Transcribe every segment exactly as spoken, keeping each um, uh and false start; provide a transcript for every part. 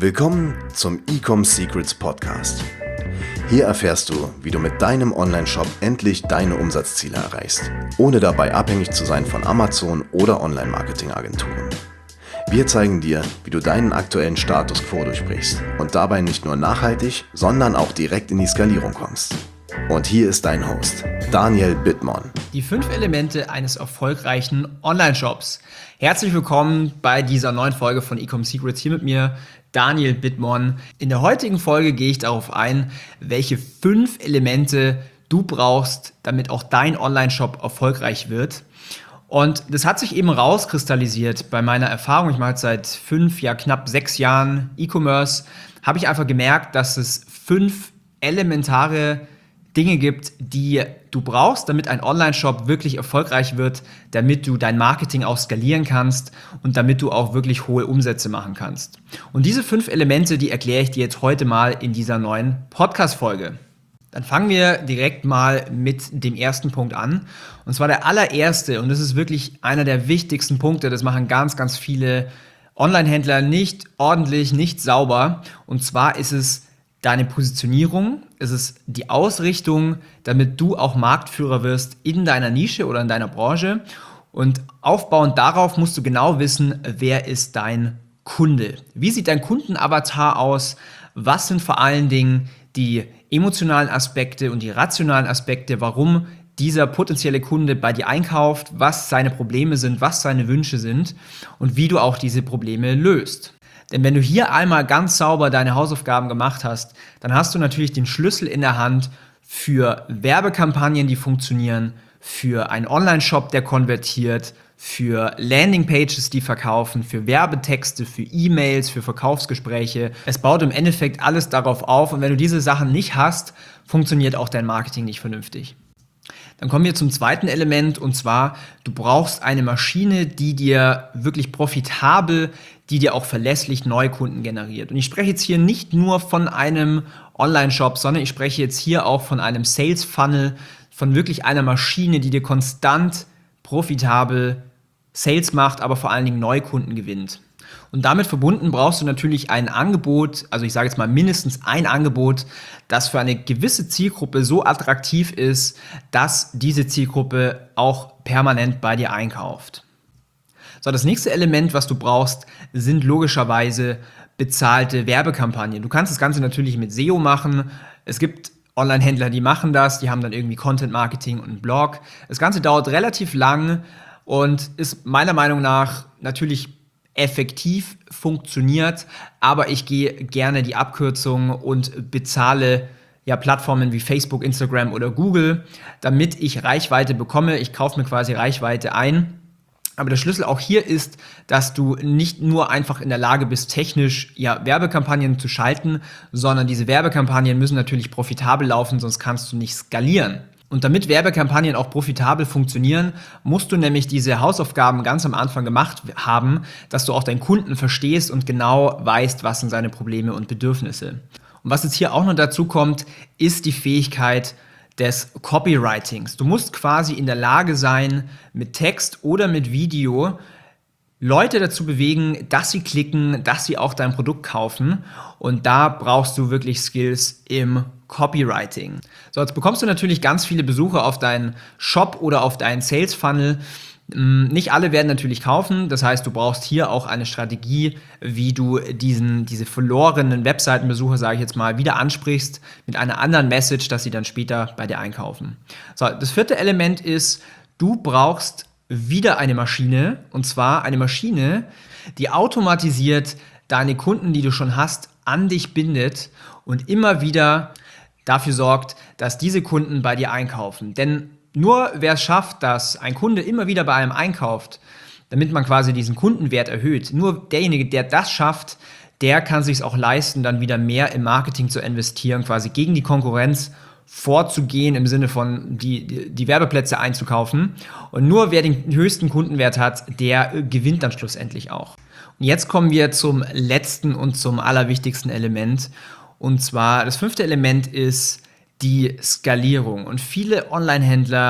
Willkommen zum Ecom Secrets Podcast. Hier erfährst du, wie du mit deinem Online-Shop endlich deine Umsatzziele erreichst, ohne dabei abhängig zu sein von Amazon oder Online-Marketing-Agenturen. Wir zeigen dir, wie du deinen aktuellen Status quo durchbrichst und dabei nicht nur nachhaltig, sondern auch direkt in die Skalierung kommst. Und hier ist dein Host, Daniel Bittmann. Die fünf Elemente eines erfolgreichen Online-Shops. Herzlich willkommen bei dieser neuen Folge von Ecom Secrets. Hier mit mir, Daniel Bittmann. In der heutigen Folge gehe ich darauf ein, welche fünf Elemente du brauchst, damit auch dein Online-Shop erfolgreich wird. Und das hat sich eben rauskristallisiert bei meiner Erfahrung. Ich mache jetzt seit fünf, ja knapp sechs Jahren E-Commerce. Habe ich einfach gemerkt, dass es fünf elementare Dinge gibt, die du brauchst, damit ein Online-Shop wirklich erfolgreich wird, damit du dein Marketing auch skalieren kannst und damit du auch wirklich hohe Umsätze machen kannst. Und diese fünf Elemente, die erkläre ich dir jetzt heute mal in dieser neuen Podcast-Folge. Dann fangen wir direkt mal mit dem ersten Punkt an. Und zwar der allererste, und das ist wirklich einer der wichtigsten Punkte, das machen ganz, ganz viele Online-Händler nicht ordentlich, nicht sauber. Und zwar ist es deine Positionierung, es ist die Ausrichtung, damit du auch Marktführer wirst in deiner Nische oder in deiner Branche. Und aufbauend darauf musst du genau wissen, wer ist dein Kunde? Wie sieht dein Kundenavatar aus? Was sind vor allen Dingen die emotionalen Aspekte und die rationalen Aspekte, warum dieser potenzielle Kunde bei dir einkauft, was seine Probleme sind, was seine Wünsche sind und wie du auch diese Probleme löst. Denn wenn du hier einmal ganz sauber deine Hausaufgaben gemacht hast, dann hast du natürlich den Schlüssel in der Hand für Werbekampagnen, die funktionieren, für einen Online-Shop, der konvertiert, für Landingpages, die verkaufen, für Werbetexte, für E-Mails, für Verkaufsgespräche. Es baut im Endeffekt alles darauf auf und wenn du diese Sachen nicht hast, funktioniert auch dein Marketing nicht vernünftig. Dann kommen wir zum zweiten Element und zwar, du brauchst eine Maschine, die dir wirklich profitabel, die dir auch verlässlich Neukunden generiert. Und ich spreche jetzt hier nicht nur von einem Online-Shop, sondern ich spreche jetzt hier auch von einem Sales-Funnel, von wirklich einer Maschine, die dir konstant profitabel Sales macht, aber vor allen Dingen Neukunden gewinnt. Und damit verbunden brauchst du natürlich ein Angebot, also ich sage jetzt mal mindestens ein Angebot, das für eine gewisse Zielgruppe so attraktiv ist, dass diese Zielgruppe auch permanent bei dir einkauft. So, das nächste Element, was du brauchst, sind logischerweise bezahlte Werbekampagnen. Du kannst das Ganze natürlich mit S E O machen. Es gibt Online-Händler, die machen das, die haben dann irgendwie Content-Marketing und einen Blog. Das Ganze dauert relativ lang und ist meiner Meinung nach natürlich effektiv, funktioniert, aber ich gehe gerne die Abkürzung und bezahle ja Plattformen wie Facebook, Instagram oder Google, damit ich Reichweite bekomme. Ich kaufe mir quasi Reichweite ein. Aber der Schlüssel auch hier ist, dass du nicht nur einfach in der Lage bist, technisch ja, Werbekampagnen zu schalten, sondern diese Werbekampagnen müssen natürlich profitabel laufen, sonst kannst du nicht skalieren. Und damit Werbekampagnen auch profitabel funktionieren, musst du nämlich diese Hausaufgaben ganz am Anfang gemacht haben, dass du auch deinen Kunden verstehst und genau weißt, was sind seine Probleme und Bedürfnisse. Und was jetzt hier auch noch dazu kommt, ist die Fähigkeit des Copywritings. Du musst quasi in der Lage sein, mit Text oder mit Video Leute dazu bewegen, dass sie klicken, dass sie auch dein Produkt kaufen. Und da brauchst du wirklich Skills im Copywriting. So, jetzt bekommst du natürlich ganz viele Besucher auf deinen Shop oder auf deinen Sales Funnel. Nicht alle werden natürlich kaufen, das heißt, du brauchst hier auch eine Strategie, wie du diesen, diese verlorenen Webseitenbesucher, sage ich jetzt mal, wieder ansprichst mit einer anderen Message, dass sie dann später bei dir einkaufen. So, das vierte Element ist, du brauchst wieder eine Maschine, und zwar eine Maschine, die automatisiert deine Kunden, die du schon hast, an dich bindet und immer wieder dafür sorgt, dass diese Kunden bei dir einkaufen. Denn nur wer es schafft, dass ein Kunde immer wieder bei einem einkauft, damit man quasi diesen Kundenwert erhöht, nur derjenige, der das schafft, der kann sich es auch leisten, dann wieder mehr im Marketing zu investieren, quasi gegen die Konkurrenz vorzugehen, im Sinne von die, die, die Werbeplätze einzukaufen. Und nur wer den höchsten Kundenwert hat, der gewinnt dann schlussendlich auch. Und jetzt kommen wir zum letzten und zum allerwichtigsten Element. Und zwar das fünfte Element ist die Skalierung. Und viele Online-Händler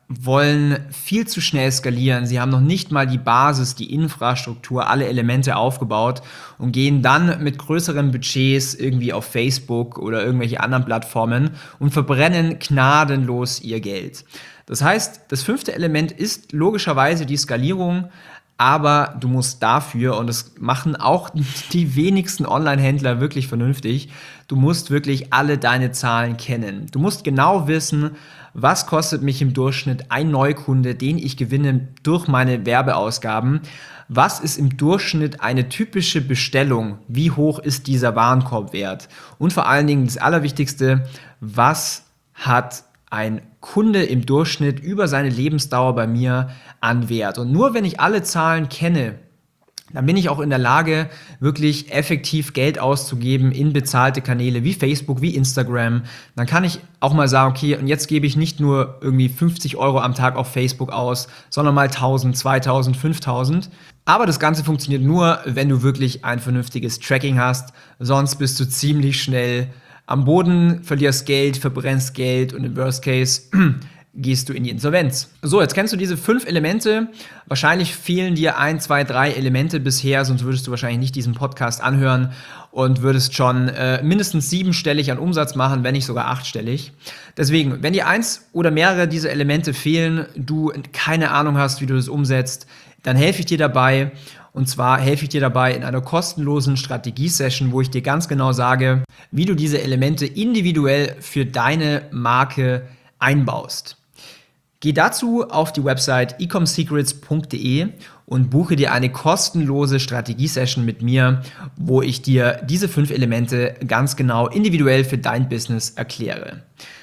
wollen viel zu schnell skalieren. Sie haben noch nicht mal die Basis, die Infrastruktur, alle Elemente aufgebaut und gehen dann mit größeren Budgets irgendwie auf Facebook oder irgendwelche anderen Plattformen und verbrennen gnadenlos ihr Geld. Das heißt, das fünfte Element ist logischerweise die Skalierung, aber du musst dafür, und das machen auch die wenigsten Online-Händler wirklich vernünftig, du musst wirklich alle deine Zahlen kennen. Du musst genau wissen, was kostet mich im Durchschnitt ein Neukunde, den ich gewinne durch meine Werbeausgaben. Was ist im Durchschnitt eine typische Bestellung? Wie hoch ist dieser Warenkorbwert? Und vor allen Dingen das Allerwichtigste, was hat ein Kunde im Durchschnitt über seine Lebensdauer bei mir an Wert? Und nur wenn ich alle Zahlen kenne, dann bin ich auch in der Lage, wirklich effektiv Geld auszugeben in bezahlte Kanäle wie Facebook, wie Instagram. Dann kann ich auch mal sagen, okay, und jetzt gebe ich nicht nur irgendwie fünfzig Euro am Tag auf Facebook aus, sondern mal tausend, zweitausend, fünftausend. Aber das Ganze funktioniert nur, wenn du wirklich ein vernünftiges Tracking hast. Sonst bist du ziemlich schnell am Boden, verlierst Geld, verbrennst Geld und im Worst Case gehst du in die Insolvenz. So, jetzt kennst du diese fünf Elemente. Wahrscheinlich fehlen dir ein, zwei, drei Elemente bisher, sonst würdest du wahrscheinlich nicht diesen Podcast anhören und würdest schon äh, mindestens siebenstellig an Umsatz machen, wenn nicht sogar achtstellig. Deswegen, wenn dir eins oder mehrere dieser Elemente fehlen, du keine Ahnung hast, wie du das umsetzt, dann helfe ich dir dabei. Und zwar helfe ich dir dabei in einer kostenlosen Strategie-Session, wo ich dir ganz genau sage, wie du diese Elemente individuell für deine Marke einbaust. Geh dazu auf die Website ecomsecrets punkt de und buche dir eine kostenlose Strategie-Session mit mir, wo ich dir diese fünf Elemente ganz genau individuell für dein Business erkläre.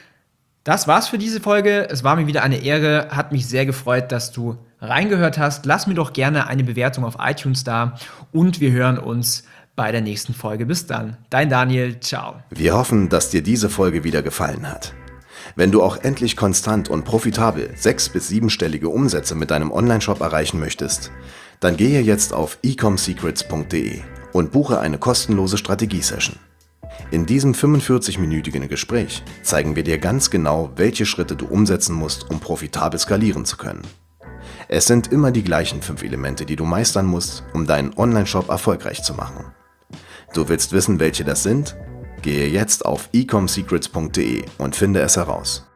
Das war's für diese Folge. Es war mir wieder eine Ehre, hat mich sehr gefreut, dass du reingehört hast. Lass mir doch gerne eine Bewertung auf iTunes da und wir hören uns bei der nächsten Folge. Bis dann. Dein Daniel. Ciao. Wir hoffen, dass dir diese Folge wieder gefallen hat. Wenn du auch endlich konstant und profitabel sechs- bis siebenstellige Umsätze mit deinem Onlineshop erreichen möchtest, dann gehe jetzt auf ecomsecrets punkt de und buche eine kostenlose Strategie-Session. In diesem fünfundvierzig-minütigen Gespräch zeigen wir dir ganz genau, welche Schritte du umsetzen musst, um profitabel skalieren zu können. Es sind immer die gleichen fünf Elemente, die du meistern musst, um deinen Onlineshop erfolgreich zu machen. Du willst wissen, welche das sind? Gehe jetzt auf ecomsecrets punkt de und finde es heraus.